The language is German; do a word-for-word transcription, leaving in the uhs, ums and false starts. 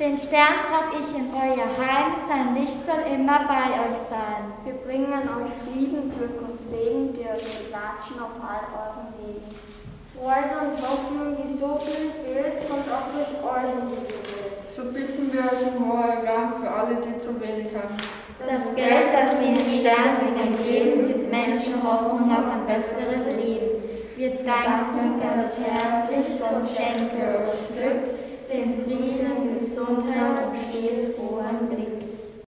Den Stern trag ich in euer Heim, sein Licht soll immer bei euch sein. Wir bringen euch Frieden, Glück und Segen, die euch begleiten auf all euren Wegen. Freude und Hoffnung, die so viel fehlt, kommt auch durch euch in diese Welt. So bitten wir euch um hoher Dank für alle, die zu wenig haben. Das Geld, das sie den Sternsingen geben, gibt Menschen Hoffnung auf ein besseres Leben. Wir danken euch herzlich und schenken euch Glück, den Frieden, Gesundheit und stets frohen Blick.